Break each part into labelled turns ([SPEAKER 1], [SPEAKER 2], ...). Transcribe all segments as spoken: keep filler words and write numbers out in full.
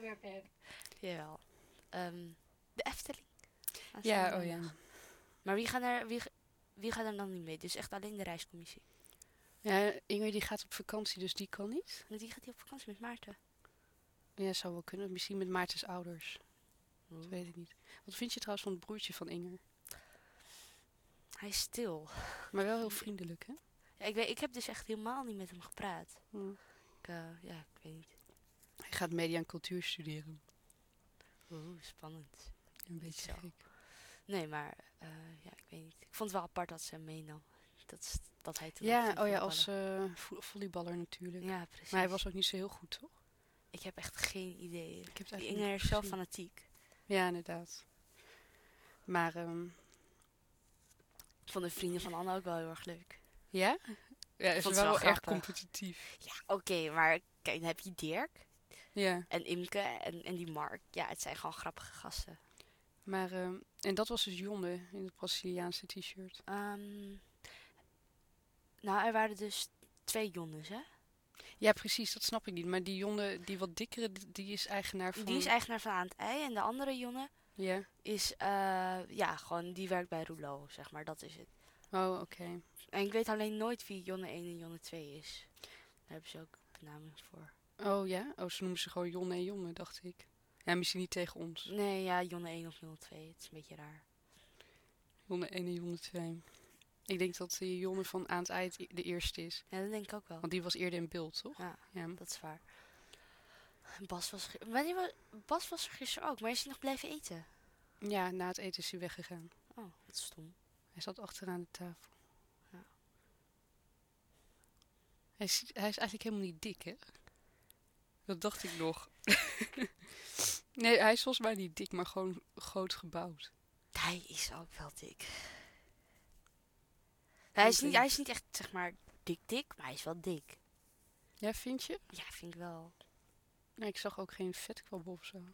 [SPEAKER 1] onderwerpen hebben.
[SPEAKER 2] Jawel. Um, de Efteling.
[SPEAKER 1] Ja, oh ja.
[SPEAKER 2] Maar wie gaat, er, wie, wie gaat er dan niet mee? Dus echt alleen de reiscommissie.
[SPEAKER 1] Ja, Inge die gaat op vakantie, dus die kan niet.
[SPEAKER 2] Met wie gaat hij op vakantie? Met Maarten?
[SPEAKER 1] Ja, zou wel kunnen. Misschien met Maartens ouders.
[SPEAKER 2] Oeh.
[SPEAKER 1] Dat weet ik niet. Wat vind je trouwens van het broertje van Inger?
[SPEAKER 2] Hij is stil.
[SPEAKER 1] Maar wel heel vriendelijk, hè?
[SPEAKER 2] Ja, ik, weet, ik heb dus echt helemaal niet met hem gepraat.
[SPEAKER 1] Hm.
[SPEAKER 2] Ik, uh, ja, ik weet niet.
[SPEAKER 1] Hij gaat media en cultuur studeren.
[SPEAKER 2] Oeh, spannend.
[SPEAKER 1] Een beetje gek.
[SPEAKER 2] Nee, maar uh, ja, ik weet niet. Ik vond het wel apart dat ze hem meenam. Dat, dat hij toen
[SPEAKER 1] Ja, oh ja, als uh, vo- volleyballer natuurlijk.
[SPEAKER 2] Ja, precies.
[SPEAKER 1] Maar hij was ook niet zo heel goed, toch?
[SPEAKER 2] Ik heb echt geen idee.
[SPEAKER 1] Ik heb het
[SPEAKER 2] Die Inger is zo fanatiek.
[SPEAKER 1] Ja, inderdaad. Maar um...
[SPEAKER 2] ik vond de vrienden van Anne ook wel heel erg leuk.
[SPEAKER 1] Ja? Ja, ze waren wel erg competitief.
[SPEAKER 2] Ja, oké, okay, maar kijk, dan heb je Dirk.
[SPEAKER 1] Ja.
[SPEAKER 2] En Imke en, en die Mark. Ja, het zijn gewoon grappige gasten.
[SPEAKER 1] Maar, um, en dat was dus Jonne in het Braziliaanse t-shirt.
[SPEAKER 2] Um, nou, er waren dus twee Jonnes, hè?
[SPEAKER 1] Ja, precies, dat snap ik niet. Maar die Jonne, die wat dikkere, die is eigenaar van...
[SPEAKER 2] Die is eigenaar van Aan het Ei. En de andere Jonne
[SPEAKER 1] ja.
[SPEAKER 2] is, uh, ja, gewoon, die werkt bij Rouleau, zeg maar. Dat is het.
[SPEAKER 1] Oh, oké. Okay.
[SPEAKER 2] En ik weet alleen nooit wie Jonne één en Jonne twee is. Daar hebben ze ook benaming voor.
[SPEAKER 1] Oh ja? Oh, ze noemen ze gewoon Jonne en Jonne, dacht ik. Ja, misschien niet tegen ons.
[SPEAKER 2] Nee, ja, Jonne één of Jonne twee. Het is een beetje raar.
[SPEAKER 1] Jonne één en Jonne twee. Ik denk dat die Jonne van Aan het Ei de eerste is.
[SPEAKER 2] Ja, dat denk ik ook wel.
[SPEAKER 1] Want die was eerder in beeld, toch?
[SPEAKER 2] Ja,
[SPEAKER 1] ja.
[SPEAKER 2] dat is waar. Bas was, wanneer was, Bas was er gisteren ook, maar is hij nog blijven eten?
[SPEAKER 1] Ja, na het eten is hij weggegaan.
[SPEAKER 2] Oh, wat stom.
[SPEAKER 1] Hij zat achteraan de tafel.
[SPEAKER 2] Ja.
[SPEAKER 1] Hij is, hij is eigenlijk helemaal niet dik, hè? Dat dacht ik nog. Nee, hij is volgens mij niet dik, maar gewoon groot gebouwd.
[SPEAKER 2] Hij is ook wel dik. Hij is, niet, hij is niet echt, zeg maar, dik-dik, maar hij is wel dik.
[SPEAKER 1] Ja, vind je?
[SPEAKER 2] Ja, vind ik wel.
[SPEAKER 1] Nee, ik zag ook geen vetkwabben of zo.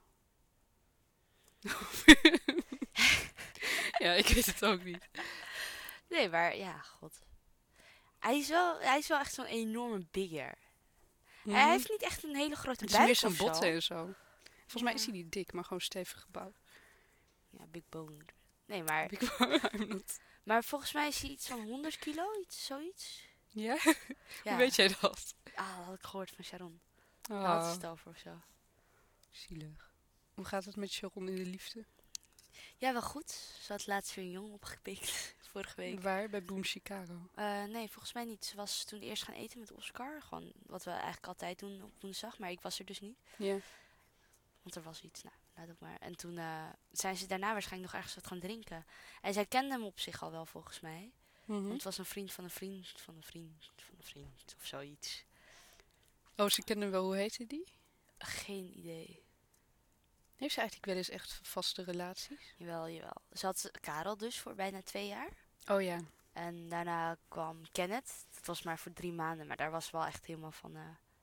[SPEAKER 1] Ja, ik weet het ook niet.
[SPEAKER 2] Nee, maar ja, god. Hij is wel, hij is wel echt zo'n enorme bigger. Mm. Hij heeft niet echt een hele grote buik.
[SPEAKER 1] Het is meer zijn botten
[SPEAKER 2] zo.
[SPEAKER 1] en zo. Volgens ja. mij is hij niet dik, maar gewoon stevig gebouwd.
[SPEAKER 2] Ja, big bone. Nee, maar...
[SPEAKER 1] Big bone,
[SPEAKER 2] maar volgens mij is hij iets van honderd kilo, iets, zoiets.
[SPEAKER 1] Ja? ja? Hoe weet jij dat?
[SPEAKER 2] Ah, dat had ik gehoord van Sharon.
[SPEAKER 1] Oh.
[SPEAKER 2] Daar had ze het over of zo.
[SPEAKER 1] Zielig. Hoe gaat het met Sharon in de liefde?
[SPEAKER 2] Ja, wel goed. Ze had laatst weer een jongen opgepikt. Vorige week.
[SPEAKER 1] Waar? Bij Boom Chicago?
[SPEAKER 2] Uh, nee, volgens mij niet. Ze was toen eerst gaan eten met Oscar. Gewoon wat we eigenlijk altijd doen op woensdag. Maar ik was er dus niet.
[SPEAKER 1] Ja. Yeah.
[SPEAKER 2] Want er was iets. Nou, laat ook maar. En toen uh, zijn ze daarna waarschijnlijk nog ergens wat gaan drinken. En zij kende hem op zich al wel, volgens mij.
[SPEAKER 1] Mm-hmm.
[SPEAKER 2] Want het was een vriend van een vriend van een vriend van een vriend. Of zoiets.
[SPEAKER 1] Oh, ze kende hem wel. Hoe heette die?
[SPEAKER 2] Geen idee.
[SPEAKER 1] Heeft ze eigenlijk wel eens echt vaste relaties?
[SPEAKER 2] Jawel, jawel. Ze had Karel dus voor bijna twee jaar.
[SPEAKER 1] Oh ja.
[SPEAKER 2] En daarna kwam Kenneth. Dat was maar voor drie maanden. Maar daar was wel echt helemaal van... Uh,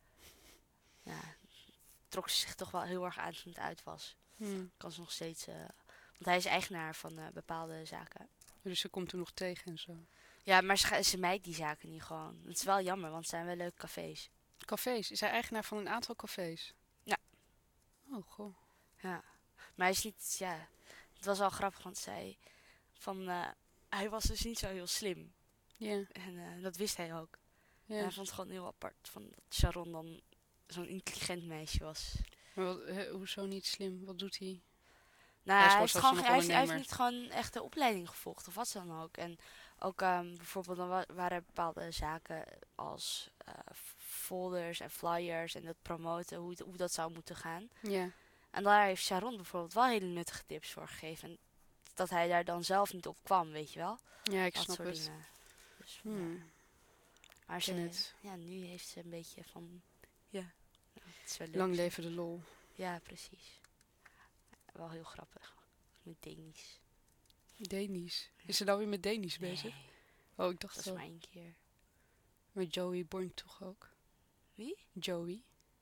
[SPEAKER 2] ja, trok ze zich toch wel heel erg aan toen het uit was.
[SPEAKER 1] Hmm.
[SPEAKER 2] Kan ze nog steeds... Uh, want hij is eigenaar van uh, bepaalde zaken.
[SPEAKER 1] Dus ze komt er nog tegen en zo?
[SPEAKER 2] Ja, maar ze, ze mijt die zaken niet gewoon. Het is wel jammer, want het zijn wel leuke cafés.
[SPEAKER 1] Cafés? Is hij eigenaar van een aantal cafés?
[SPEAKER 2] Ja.
[SPEAKER 1] Oh, goh.
[SPEAKER 2] Ja. Maar hij is niet... Ja, het was wel grappig, want zij... Van... Uh, hij was dus niet zo heel slim.
[SPEAKER 1] Ja. Yeah.
[SPEAKER 2] En uh, dat wist hij ook.
[SPEAKER 1] Yeah.
[SPEAKER 2] En hij vond het gewoon heel apart. Van dat Sharon dan zo'n intelligent meisje was.
[SPEAKER 1] Maar wat, he, hoezo niet slim? Wat doet hij?
[SPEAKER 2] Nou, hij, hij, heeft gewoon, hij, heeft, hij heeft niet gewoon echt de opleiding gevolgd. Of wat dan ook. En ook um, bijvoorbeeld dan wa- waren er bepaalde zaken als uh, folders en flyers. En dat promoten, hoe, hoe dat zou moeten gaan.
[SPEAKER 1] Ja.
[SPEAKER 2] En daar heeft Sharon bijvoorbeeld wel hele nuttige tips voor gegeven. En dat hij daar dan zelf niet op kwam, weet je wel.
[SPEAKER 1] Ja, ik
[SPEAKER 2] dat
[SPEAKER 1] snap
[SPEAKER 2] soort
[SPEAKER 1] het.
[SPEAKER 2] Dingen. Dus,
[SPEAKER 1] hmm.
[SPEAKER 2] ja. Maar ze, ja, nu heeft ze een beetje van... Ja, nou, het is wel leuk.
[SPEAKER 1] Lang leven de lol.
[SPEAKER 2] Ja, precies. Wel heel grappig. Met Danisch.
[SPEAKER 1] Danisch? Is ze nou weer met Danisch
[SPEAKER 2] nee,
[SPEAKER 1] bezig? Oh, ik dacht
[SPEAKER 2] dat
[SPEAKER 1] wel.
[SPEAKER 2] is maar één keer.
[SPEAKER 1] Maar Joey Boink toch ook?
[SPEAKER 2] Wie?
[SPEAKER 1] Joey.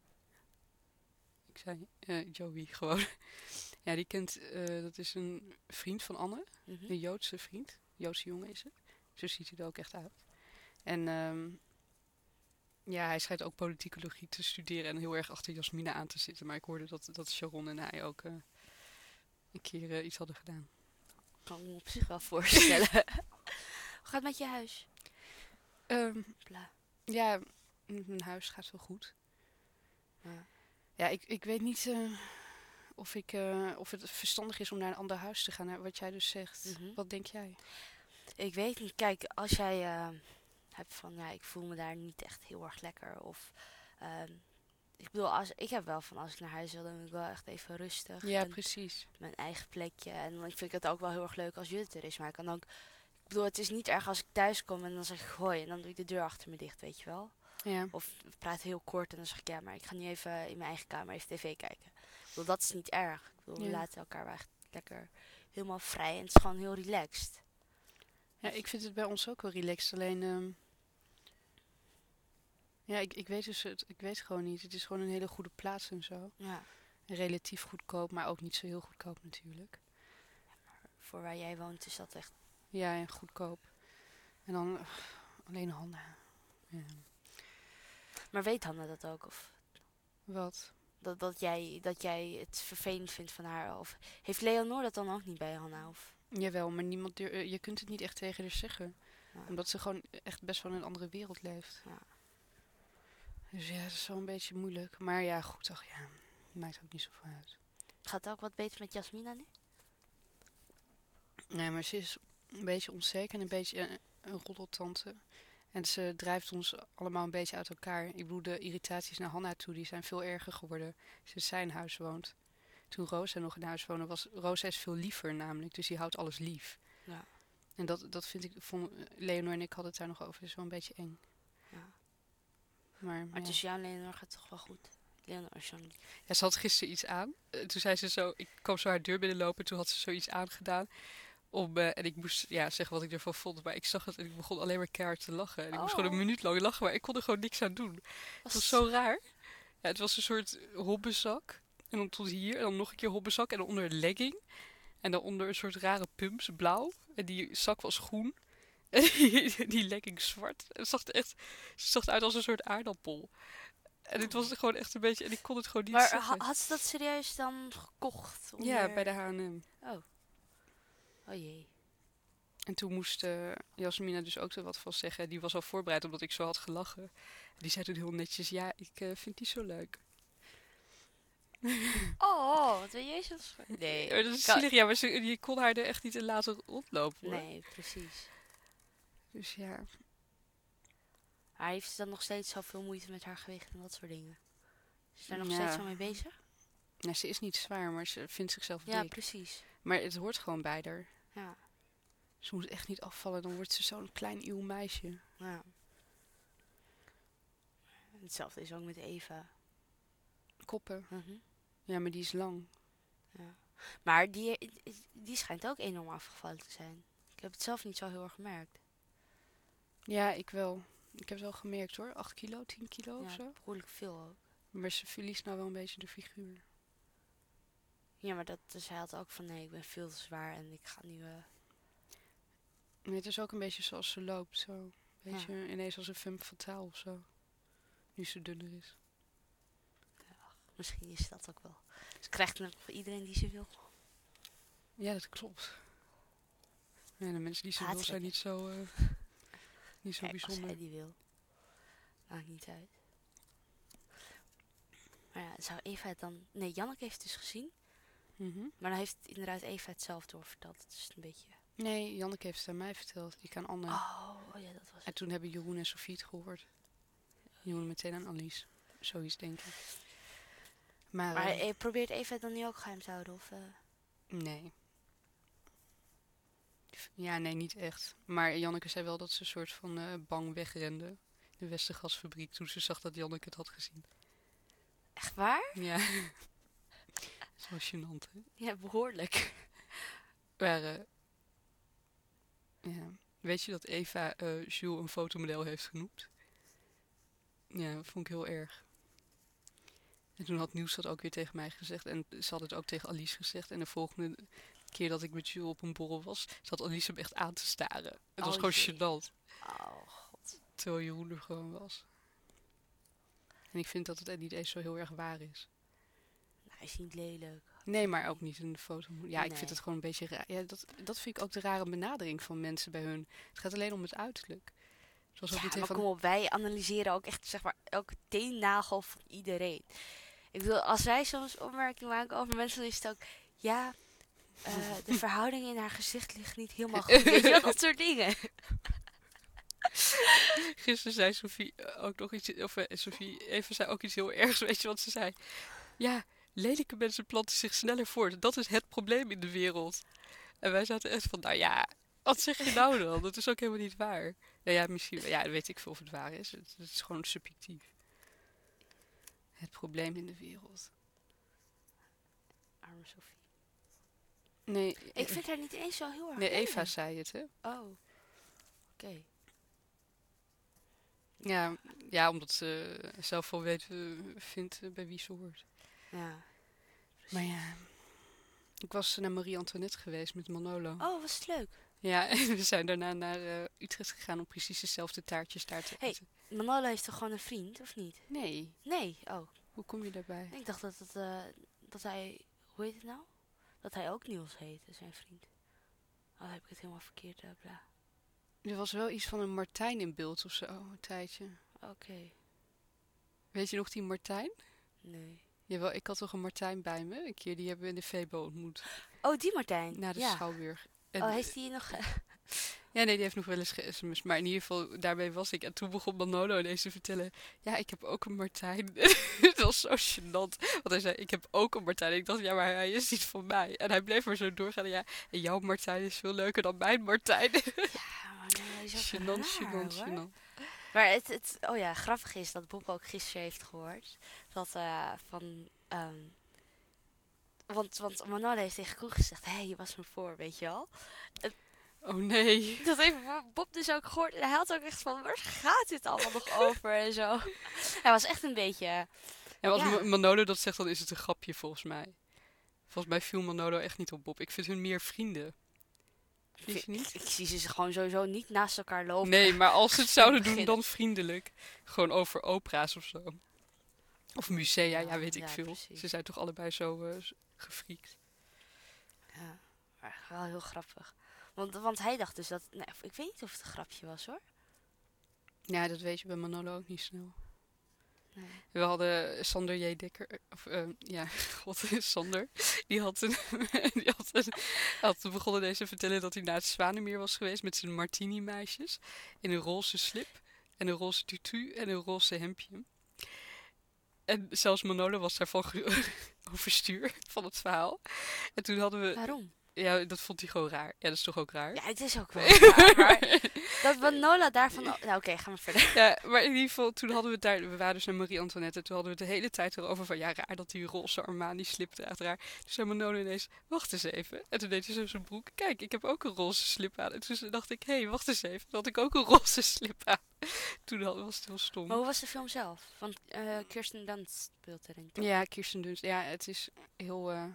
[SPEAKER 1] Ik zei uh, Joey gewoon. Ja, die kent... Uh, dat is een vriend van Anne.
[SPEAKER 2] Mm-hmm.
[SPEAKER 1] Een Joodse vriend. Joodse jongen is het. Zo ziet hij er ook echt uit. En... Um, Ja, hij schijnt ook politicologie te studeren en heel erg achter Jasmina aan te zitten. Maar ik hoorde dat, dat Sharon en hij ook uh, een keer uh, iets hadden gedaan.
[SPEAKER 2] Kan ik me op zich wel voorstellen. Hoe gaat het met je huis?
[SPEAKER 1] Um, ja, mijn huis gaat wel goed.
[SPEAKER 2] Ja,
[SPEAKER 1] ja ik, ik weet niet uh, of, ik, uh, of het verstandig is om naar een ander huis te gaan. Naar wat jij dus zegt. Mm-hmm. Wat denk jij?
[SPEAKER 2] Ik weet niet. Kijk, als jij uh, hebt van, ja, ik voel me daar niet echt heel erg lekker. Of, uh, ik bedoel, als, ik heb wel van, als ik naar huis wil, dan wil ik wel echt even rustig.
[SPEAKER 1] Ja, precies.
[SPEAKER 2] Mijn eigen plekje. En dan vind ik het ook wel heel erg leuk als Judith er is. Maar ik kan ook, ik bedoel, het is niet erg als ik thuis kom en dan zeg ik gooi. En dan doe ik de deur achter me dicht, weet je wel.
[SPEAKER 1] Ja.
[SPEAKER 2] Of we praten heel kort en dan zeg ik, ja, maar ik ga nu even in mijn eigen kamer even tv kijken. Ik bedoel, dat is niet erg. Ik bedoel, ja. We laten elkaar wel echt lekker helemaal vrij. En het is gewoon heel relaxed.
[SPEAKER 1] Ja, ik vind het bij ons ook wel relaxed. Alleen, um, ja, ik, ik weet dus het, ik weet gewoon niet. Het is gewoon een hele goede plaats en zo.
[SPEAKER 2] Ja.
[SPEAKER 1] En relatief goedkoop, maar ook niet zo heel goedkoop natuurlijk.
[SPEAKER 2] Ja, maar voor waar jij woont is dat echt...
[SPEAKER 1] Ja, en goedkoop. En dan uh, alleen Hanna. Ja.
[SPEAKER 2] Maar weet Hanna dat ook? Of?
[SPEAKER 1] Wat?
[SPEAKER 2] Dat, dat, jij, dat jij het vervelend vindt van haar? Of heeft Leonor dat dan ook niet bij Hanna? Of?
[SPEAKER 1] Jawel, maar niemand durf, je kunt het niet echt tegen haar zeggen. Ja. Omdat ze gewoon echt best wel in een andere wereld leeft.
[SPEAKER 2] Ja.
[SPEAKER 1] Dus ja, dat is wel een beetje moeilijk. Maar ja, goed, ach ja, maakt ook niet zoveel uit.
[SPEAKER 2] Gaat het ook wat beter met Jasmina nu?
[SPEAKER 1] Nee, maar ze is een beetje onzeker en een beetje een, een roddeltante. En ze drijft ons allemaal een beetje uit elkaar. Ik bedoel, de irritaties naar Hanna toe, die zijn veel erger geworden sinds zij in huis woont. Toen Rosa nog in huis woonde, was Rosa is veel liever namelijk. Dus die houdt alles lief.
[SPEAKER 2] Ja.
[SPEAKER 1] En dat, dat vind ik, vond, Leonor en ik hadden het daar nog over. Dat is wel een beetje eng.
[SPEAKER 2] Ja.
[SPEAKER 1] Maar,
[SPEAKER 2] maar
[SPEAKER 1] ja.
[SPEAKER 2] tussen jou en Leonor gaat het toch wel goed? Leonor is zo'n...
[SPEAKER 1] Ja, ze had gisteren iets aan. Uh, toen zei ze zo, ik kwam zo haar deur binnenlopen. Toen had ze zoiets aangedaan. Om, uh, en ik moest ja, zeggen wat ik ervan vond. Maar ik zag het en ik begon alleen maar keihard te lachen. En ik oh. moest gewoon een minuut lang lachen. Maar ik kon er gewoon niks aan doen. Was het was zo raar. Ja, het was een soort hobbenzak. En dan tot hier. En dan nog een keer hobbenzak. En dan onder een legging. En dan onder een soort rare pumps, blauw. En die zak was groen. En die, die legging zwart. Het zag er echt, het zag eruit als een soort aardappel. En dit was gewoon echt een beetje... En ik kon het gewoon niet
[SPEAKER 2] maar
[SPEAKER 1] zeggen.
[SPEAKER 2] Maar had ze dat serieus dan gekocht?
[SPEAKER 1] Onder... Ja, bij de H en M.
[SPEAKER 2] Oh. Oh jee.
[SPEAKER 1] En toen moest uh, Jasmina dus ook er wat van zeggen. Die was al voorbereid omdat ik zo had gelachen. En die zei toen heel netjes, ja, ik uh, vind die zo leuk.
[SPEAKER 2] Oh, wat ben je zo... Nee.
[SPEAKER 1] Ja, dat is zielig. Ja, maar ze, je kon haar er echt niet in laten rondlopen, hoor.
[SPEAKER 2] Nee, precies.
[SPEAKER 1] Dus ja...
[SPEAKER 2] Maar heeft ze dan nog steeds zoveel moeite met haar gewicht en dat soort dingen? Is ze daar nog
[SPEAKER 1] ja.
[SPEAKER 2] steeds zo mee bezig?
[SPEAKER 1] Nou, ze is niet zwaar, maar ze vindt zichzelf dik.
[SPEAKER 2] Ja, precies.
[SPEAKER 1] Maar het hoort gewoon bij haar.
[SPEAKER 2] Ja.
[SPEAKER 1] Ze moet echt niet afvallen, dan wordt ze zo'n klein eeuw meisje.
[SPEAKER 2] Ja. Hetzelfde is ook met Eva.
[SPEAKER 1] Koppen.
[SPEAKER 2] Uh-huh.
[SPEAKER 1] Ja, maar die is lang.
[SPEAKER 2] Ja. Maar die, die schijnt ook enorm afgevallen te zijn. Ik heb het zelf niet zo heel erg gemerkt.
[SPEAKER 1] Ja, ik wel. Ik heb het wel gemerkt hoor. acht kilo, tien kilo
[SPEAKER 2] ja,
[SPEAKER 1] of zo.
[SPEAKER 2] behoorlijk veel ook.
[SPEAKER 1] Maar ze verliest nou wel een beetje de figuur.
[SPEAKER 2] Ja, maar dat, dus hij had ook van nee, ik ben veel te zwaar en ik ga nu... Uh...
[SPEAKER 1] Nee, het is ook een beetje zoals ze loopt. Zo. Een beetje ja. Ineens als een femme fatale of zo. Nu ze dunner is.
[SPEAKER 2] Ja, misschien is dat ook wel. Ze krijgt dan ook iedereen die ze wil.
[SPEAKER 1] Ja, dat klopt. Ja, de mensen die ze wil zijn niet zo, uh, niet zo
[SPEAKER 2] Kijk,
[SPEAKER 1] bijzonder.
[SPEAKER 2] Als hij die wil. Maakt niet uit. Maar ja, zou Eva het dan... Nee, Janneke heeft het dus gezien.
[SPEAKER 1] Mm-hmm.
[SPEAKER 2] Maar dan heeft inderdaad Eva het zelf doorverteld. Het is een beetje...
[SPEAKER 1] Nee, Janneke heeft het aan mij verteld. Ik aan Anne.
[SPEAKER 2] Oh, oh ja, dat was het.
[SPEAKER 1] En toen hebben Jeroen en Sofie het gehoord. Jeroen meteen aan Annelies. Zoiets, denk ik. Maar,
[SPEAKER 2] maar
[SPEAKER 1] uh,
[SPEAKER 2] probeert Eva het dan nu ook geheim te houden? Of, uh...
[SPEAKER 1] Nee. Ja, nee, niet echt. Maar Janneke zei wel dat ze een soort van uh, bang wegrende. De Westergasfabriek. Toen ze zag dat Janneke het had gezien.
[SPEAKER 2] Echt waar?
[SPEAKER 1] Ja. Dat is wel gênant, hè?
[SPEAKER 2] Ja, behoorlijk.
[SPEAKER 1] Maar, uh, ja. Weet je dat Eva uh, Jules een fotomodel heeft genoemd? Ja, dat vond ik heel erg. En toen had Nieuws dat ook weer tegen mij gezegd. En ze had het ook tegen Alice gezegd. En de volgende keer dat ik met Jules op een borrel was, zat Alice hem echt aan te staren. Het was oh, gewoon gênant.
[SPEAKER 2] Oh, god.
[SPEAKER 1] Terwijl Jeroen er gewoon was. En ik vind dat het niet eens zo heel erg waar is.
[SPEAKER 2] Nou, hij is niet lelijk.
[SPEAKER 1] Nee, maar ook niet in de foto. Ja,
[SPEAKER 2] nee.
[SPEAKER 1] ik vind het gewoon een beetje raar. Ja, dat, dat vind ik ook de rare benadering van mensen bij hun. Het gaat alleen om het uiterlijk.
[SPEAKER 2] Zoals ook ja, maar van... kom op, wij analyseren ook echt zeg maar elke teennagel van iedereen. Ik bedoel, als wij soms opmerkingen maken over mensen, dan is het ook... Ja, uh, de verhouding in haar gezicht ligt niet helemaal goed. Weet je wel, dat soort dingen.
[SPEAKER 1] Gisteren zei Sophie ook nog iets... Of uh, Sophie even zei ook iets heel ergs. Weet je wat ze zei? Ja, lelijke mensen planten zich sneller voort. Dat is het probleem in de wereld. En wij zaten echt van, nou ja... Wat zeg je nou dan? Dat is ook helemaal niet waar. Nou ja, misschien... Ja, weet ik veel of het waar is. Het, het is gewoon subjectief. Het probleem in de wereld.
[SPEAKER 2] Arme Sophie.
[SPEAKER 1] Nee.
[SPEAKER 2] Ik vind haar niet eens zo heel erg
[SPEAKER 1] Nee,
[SPEAKER 2] lelijk.
[SPEAKER 1] Eva zei het, hè?
[SPEAKER 2] Oh. Oké. Okay.
[SPEAKER 1] Ja, ja, omdat ze zelf wel weet, uh, vindt uh, bij wie ze hoort.
[SPEAKER 2] Ja.
[SPEAKER 1] Maar ja... Ik was naar Marie-Antoinette geweest met Manolo.
[SPEAKER 2] Oh, was het leuk.
[SPEAKER 1] Ja, en we zijn daarna naar uh, Utrecht gegaan om precies dezelfde taartjes daar te
[SPEAKER 2] hey,
[SPEAKER 1] eten.
[SPEAKER 2] Manolo heeft toch gewoon een vriend, of niet?
[SPEAKER 1] Nee.
[SPEAKER 2] Nee, oh.
[SPEAKER 1] Hoe kom je daarbij?
[SPEAKER 2] Ik dacht dat, het, uh, dat hij, hoe heet het nou? Dat hij ook Niels heette, zijn vriend. Oh, dan heb ik het helemaal verkeerd, uh, bla.
[SPEAKER 1] Er was wel iets van een Martijn in beeld of zo, een tijdje.
[SPEAKER 2] Oké. Okay.
[SPEAKER 1] Weet je nog die Martijn?
[SPEAKER 2] Nee.
[SPEAKER 1] Jawel, ik had toch een Martijn bij me. Een keer, die hebben we in de Febo ontmoet.
[SPEAKER 2] Oh, die Martijn?
[SPEAKER 1] Na de
[SPEAKER 2] ja.
[SPEAKER 1] Schouwburg. En,
[SPEAKER 2] oh, heeft die nog...
[SPEAKER 1] ja, nee, die heeft nog wel eens ge-sms'd. Maar in ieder geval, daarbij was ik. En toen begon Manolo ineens te vertellen... Ja, ik heb ook een Martijn. Het was zo gênant. Want hij zei, ik heb ook een Martijn. En ik dacht, ja, maar hij is niet van mij. En hij bleef maar zo doorgaan. Ja, en jouw Martijn is veel leuker dan mijn Martijn.
[SPEAKER 2] Ja, maar nee, hij is ook
[SPEAKER 1] gênant,
[SPEAKER 2] raar,
[SPEAKER 1] gênant,
[SPEAKER 2] hoor.
[SPEAKER 1] gênant.
[SPEAKER 2] Maar het, het... Oh ja, grappig is dat Bob ook gisteren heeft gehoord. Dat uh, van... Um, Want, want Manolo heeft tegen Koen gezegd, hé, hey, je was me voor, weet je wel. En
[SPEAKER 1] oh nee.
[SPEAKER 2] Dat heeft Bob dus ook gehoord. En hij had ook echt van, waar gaat dit allemaal nog over en zo. Hij was echt een beetje...
[SPEAKER 1] En als ja. Manolo dat zegt, dan is het een grapje volgens mij. Volgens mij viel Manolo echt niet op Bob. Ik vind hun meer vrienden. Vind je niet?
[SPEAKER 2] Ik, ik zie ze gewoon sowieso niet naast elkaar lopen.
[SPEAKER 1] Nee, maar als ze het zouden doen, dan vriendelijk. Gewoon over opera's of zo. Of musea, ja, ja weet ik ja, veel. Precies. Ze zijn toch allebei zo uh, gefriekt.
[SPEAKER 2] Ja, maar wel heel grappig. Want, want hij dacht dus dat... Nou, ik weet niet of het een grapje was, hoor.
[SPEAKER 1] Ja, dat weet je bij Manolo ook niet snel.
[SPEAKER 2] Nee.
[SPEAKER 1] We hadden Sander J. Dekker... Of, uh, ja, god, Sander. Die had, een, die had, een, had begonnen deze te vertellen dat hij naar het Zwanemeer was geweest... met zijn martini-meisjes. In een roze slip. En een roze tutu. En een roze hemdje. En zelfs Manolo was daarvan ge- overstuur van het verhaal. En toen hadden we...
[SPEAKER 2] Waarom?
[SPEAKER 1] Ja, dat vond hij gewoon raar. Ja, dat is toch ook raar?
[SPEAKER 2] Ja, het is ook wel raar. Maar dat Manolo daarvan... Nou, oké, okay, gaan we verder.
[SPEAKER 1] Ja, maar in ieder geval, toen hadden we het daar... We waren dus naar Marie-Antoinette. En toen hadden we het de hele tijd erover van... Ja, raar dat die roze Armani-slip draagt, raar. Toen zei Manolo ineens... Wacht eens even. En toen deed hij zo zijn broek. Kijk, ik heb ook een roze slip aan. En toen dacht ik... Hé, hey, wacht eens even. Toen had ik ook een roze slip aan. Toen was het heel stom.
[SPEAKER 2] Maar hoe was de film zelf? Want uh, Kirsten Dunst speelt erin. Toch?
[SPEAKER 1] Ja, Kirsten Dunst. Ja, het is heel... Uh...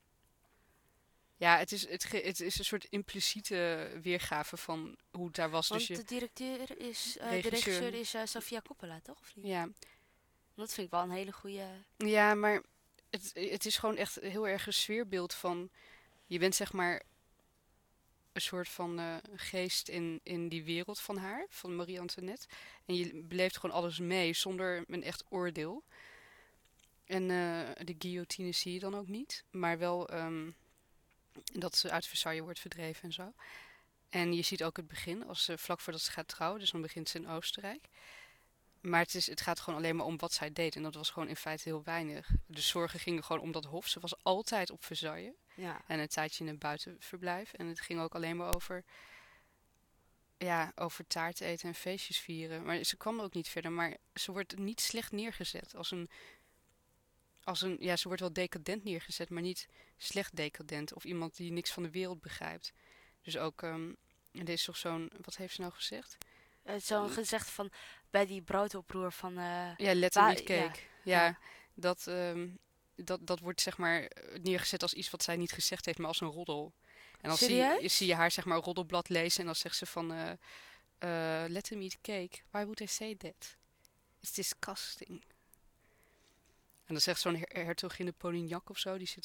[SPEAKER 1] Ja, het is, het, ge- het is een soort impliciete weergave van hoe het daar was.
[SPEAKER 2] Want
[SPEAKER 1] dus je
[SPEAKER 2] de directeur is, uh,
[SPEAKER 1] regisseur.
[SPEAKER 2] de regisseur is uh, Sofia Coppola, toch? Of niet?
[SPEAKER 1] Ja.
[SPEAKER 2] Dat vind ik wel een hele goede...
[SPEAKER 1] Ja, maar het, het is gewoon echt heel erg een sfeerbeeld van... Je bent zeg maar een soort van uh, geest in, in die wereld van haar, van Marie-Antoinette. En je beleeft gewoon alles mee zonder een echt oordeel. En uh, de guillotine zie je dan ook niet, maar wel... Um, dat ze uit Versailles wordt verdreven en zo. En je ziet ook het begin, als ze, vlak voordat ze gaat trouwen. Dus dan begint ze in Oostenrijk. Maar het, is, het gaat gewoon alleen maar om wat zij deed. En dat was gewoon in feite heel weinig. De zorgen gingen gewoon om dat hof. Ze was altijd op Versailles.
[SPEAKER 2] Ja.
[SPEAKER 1] En een tijdje in een buitenverblijf. En het ging ook alleen maar over... Ja, over taart eten en feestjes vieren. Maar ze kwam ook niet verder. Maar ze wordt niet slecht neergezet als een... Als een, ja, ze wordt wel decadent neergezet, maar niet slecht decadent. Of iemand die niks van de wereld begrijpt. Dus ook, um, er is toch zo'n, wat heeft ze nou gezegd?
[SPEAKER 2] Uh, zo'n gezegd van, bij die broodoproer van... Uh,
[SPEAKER 1] ja, let them eat cake. Ja,
[SPEAKER 2] ja,
[SPEAKER 1] ja dat, um, dat, dat wordt zeg maar neergezet als iets wat zij niet gezegd heeft, maar als een roddel. En dan zie je, zie je haar zeg maar een roddelblad lezen en dan zegt ze van, uh, uh, let them eat cake. Why would I say that? It's disgusting. En dan zegt zo'n her hertogin de Polignac of zo, die zit